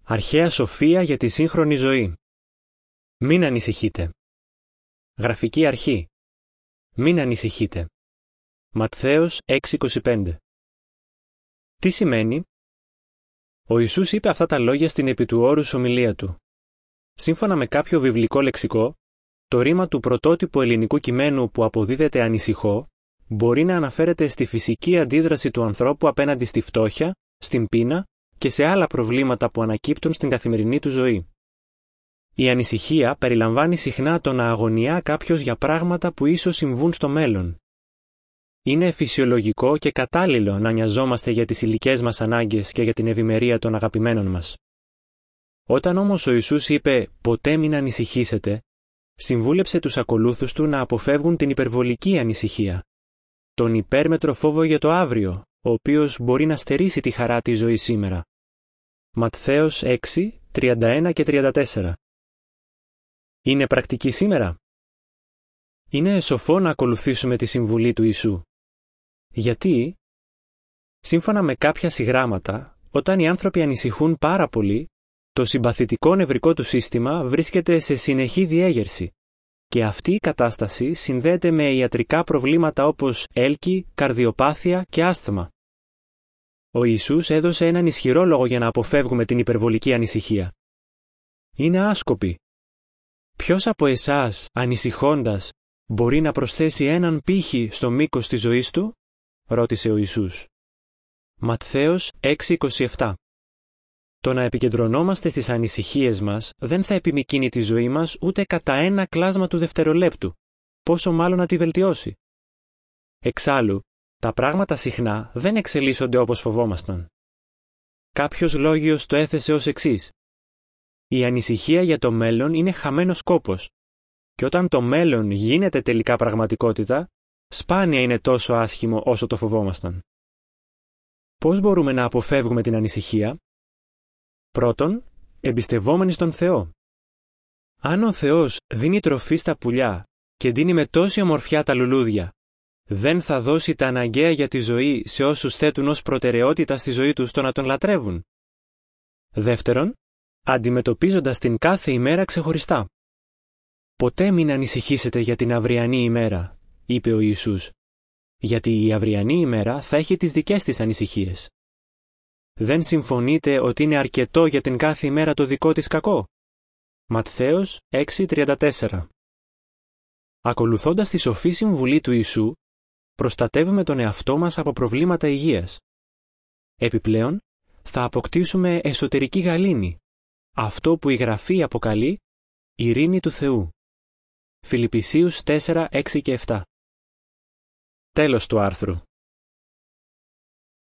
Αρχαία σοφία για τη σύγχρονη ζωή. Μην ανησυχείτε. Γραφική αρχή. Μην ανησυχείτε. Ματθαίος 6:25. Τι σημαίνει? Ο Ιησούς είπε αυτά τα λόγια στην επί του όρους ομιλία του. Σύμφωνα με κάποιο βιβλικό λεξικό, το ρήμα του πρωτότυπου ελληνικού κειμένου που αποδίδεται ανησυχώ μπορεί να αναφέρεται στη φυσική αντίδραση του ανθρώπου απέναντι στη φτώχεια, στην πείνα και σε άλλα προβλήματα που ανακύπτουν στην καθημερινή του ζωή. Η ανησυχία περιλαμβάνει συχνά το να αγωνιά κάποιος για πράγματα που ίσως συμβούν στο μέλλον. Είναι φυσιολογικό και κατάλληλο να νοιαζόμαστε για τις υλικές μας ανάγκες και για την ευημερία των αγαπημένων μας. Όταν όμως ο Ιησούς είπε «ποτέ μην ανησυχήσετε», συμβούλεψε τους ακολούθους του να αποφεύγουν την υπερβολική ανησυχία, τον υπέρμετρο φόβο για το αύριο, ο οποίος μπορεί να στερήσει τη χαρά της ζωής σήμερα. Ματθαίος 6, 31 και 34. Είναι πρακτική σήμερα? Είναι σοφό να ακολουθήσουμε τη συμβουλή του Ιησού. Γιατί? Σύμφωνα με κάποια συγγράμματα, όταν οι άνθρωποι ανησυχούν πάρα πολύ, το συμπαθητικό νευρικό του σύστημα βρίσκεται σε συνεχή διέγερση και αυτή η κατάσταση συνδέεται με ιατρικά προβλήματα όπως έλκη, καρδιοπάθεια και άσθμα. Ο Ιησούς έδωσε έναν ισχυρό λόγο για να αποφεύγουμε την υπερβολική ανησυχία. Είναι άσκοπη. Ποιος από εσάς, ανησυχώντας, μπορεί να προσθέσει έναν πύχη στο μήκος της ζωής του? Ρώτησε ο Ιησούς. Ματθαίος 6:27. Το να επικεντρωνόμαστε στις ανησυχίες μας δεν θα επιμικρύνει τη ζωή μας ούτε κατά ένα κλάσμα του δευτερολέπτου, πόσο μάλλον να τη βελτιώσει. Εξάλλου, τα πράγματα συχνά δεν εξελίσσονται όπως φοβόμασταν. Κάποιος λόγιος το έθεσε ως εξής. Η ανησυχία για το μέλλον είναι χαμένος κόπος. Και όταν το μέλλον γίνεται τελικά πραγματικότητα, σπάνια είναι τόσο άσχημο όσο το φοβόμασταν. Πώς μπορούμε να αποφεύγουμε την ανησυχία? Πρώτον, εμπιστευόμενοι στον Θεό. Αν ο Θεός δίνει τροφή στα πουλιά και δίνει με τόση ομορφιά τα λουλούδια, δεν θα δώσει τα αναγκαία για τη ζωή σε όσους θέτουν ως προτεραιότητα στη ζωή τους το να τον λατρεύουν? Δεύτερον, αντιμετωπίζοντας την κάθε ημέρα ξεχωριστά. «Ποτέ μην ανησυχήσετε για την αυριανή ημέρα», είπε ο Ιησούς, «γιατί η αυριανή ημέρα θα έχει τις δικές της ανησυχίες». Δεν συμφωνείτε ότι είναι αρκετό για την κάθε ημέρα το δικό της κακό? Ματθαίος 6:34. Ακολουθώντας τη σοφή συμβουλή του Ιησού, προστατεύουμε τον εαυτό μας από προβλήματα υγείας. Επιπλέον, θα αποκτήσουμε εσωτερική γαλήνη, αυτό που η Γραφή αποκαλεί ειρήνη του Θεού. Φιλιππισίους 4, 6 και 7. Τέλος του άρθρου.